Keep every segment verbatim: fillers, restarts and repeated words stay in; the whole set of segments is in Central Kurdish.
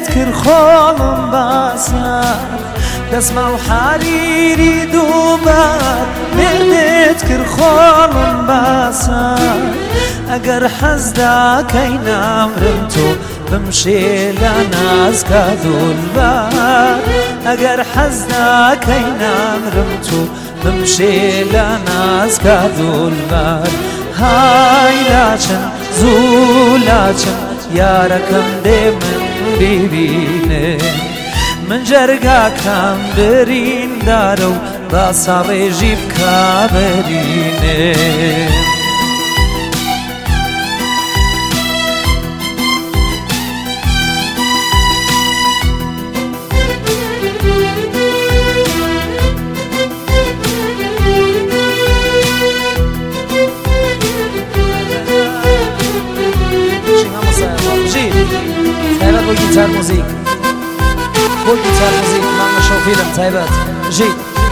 مردت كر خالم باسيار دسمة وحريري دوبار مردت كر خالم باسيار اگر حزدا كينا مرمتو بمشي لناز كذول بار اگر حزدا كينا مرمتو بمشي لناز كذول بار هاي لاچن زولاچن ياركم دي من ببينه من جرگا كم برين دارو باسا ريجي بكابرينه بو گیتار موزیک بو گیتار موزیک من نشو فیلم تایبت جی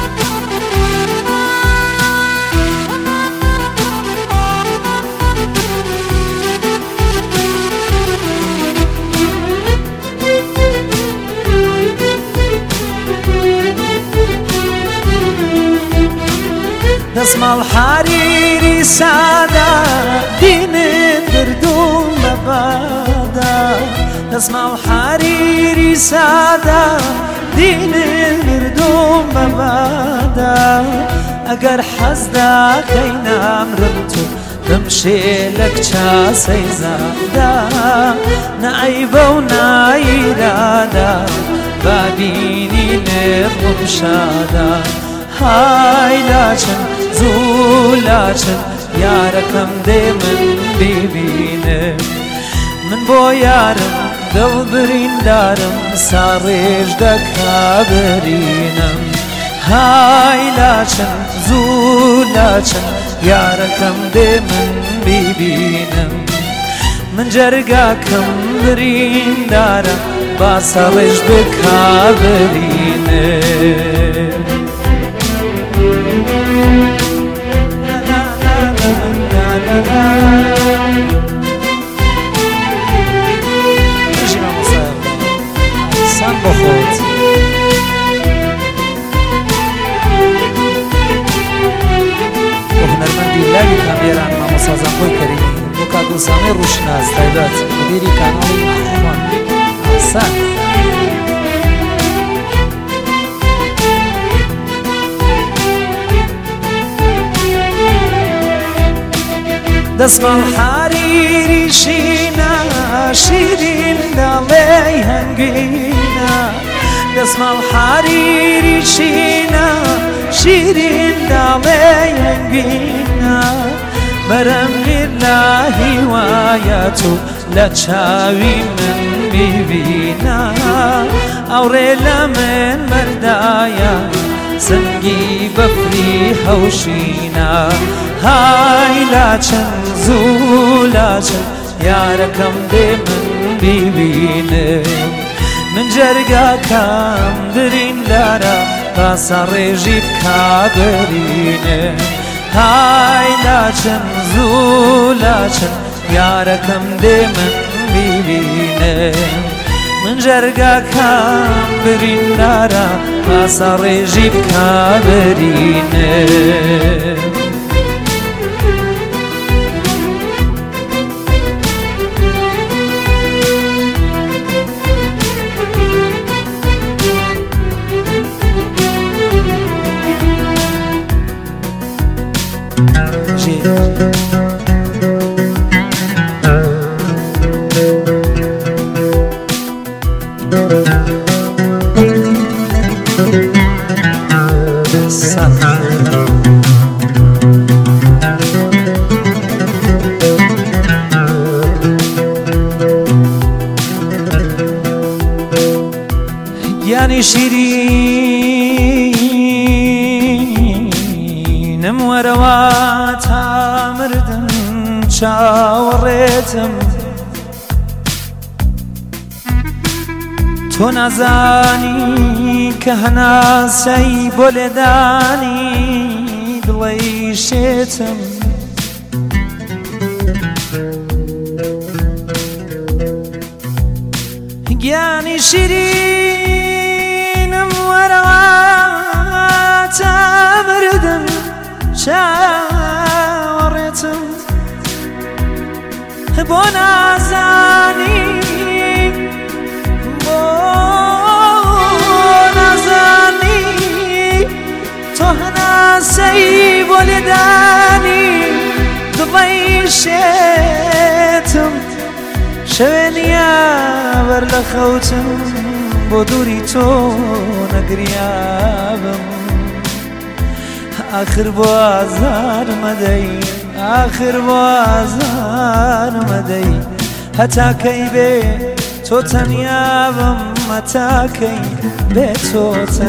دسمة الحريري سادة دين بردون ببادا دسمة الحريري سادة دين بردون ببادا اگر حزدا كينا مرمتو بمشي لك چاسي زادا نعيبا ونعيرادا بابيني نبغم شادا هاي لاچن زولاچن ياركم دي من ببينه من بو يارم دل برين دارم ساريج دكابرينم هاي لاچن زولاچن ياركم دي من ببينم من جرگاكم برين دارم باساريج دكابرينم سن بخود و هنرمندی لاوی کامیران ما مسازم خوی کریمی و کاغو سامی روشناز تایبت مدیری کانالی خوان سن دسمة الحريري شينا شيرين دالي هنجينا دسمة الحريري شينا شيرين دالي هنجينا برم لله واياتو لتشاوي من ببينا أوريلا من مردايا سنگي بفري هوشينا هاي لاچن زولاچن ياركم دي من ببينه من جرگا كم برين دارا باسا ريجي بكابرينه هاي لاچن زولاچن ياركم دي من ببينه من جرگا كم برين دارا باسا ريجي بكابرينه يعني شيرينم ورواتها مردم شاوريتم تو نزاني كهنا سي بلداني دليشتم گیانی شیرینم وەرەواتە بردم چاوەڕێتم بۆ نازانی بۆ نازانی تۆ هەناسەی بۆ لێدانی دڵەیشێتم شەوێنیا بەر لە خەوتم بۆ دووری تۆ نەگریابم آخر بۆ ئازار مەدەی آخر بۆ ئازار مەدەی هەتاکەی بێ تۆ تەنیابم هەتاکەی بێ تۆ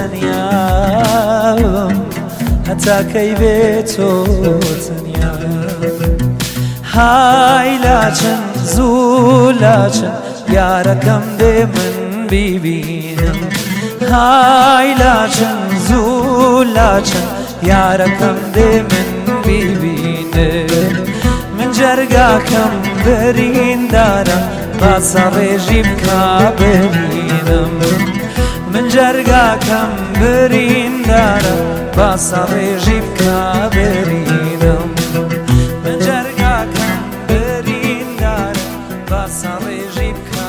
تەنیابم هەتاکەی بێ تۆ تەنیابم های لاچن زوو لاچن یارەکەم دێ من بیبینم های لاچن زوو لاچن یارەکەم دێ من بیبینم من جەرگاکەم بریندارە باسە ڕێژی بکا ببینم من جەرگاکەم بریندارە باسە ڕێژی بکا ببینم من جەرگاکەم بریندارە باسە ڕێژی بکا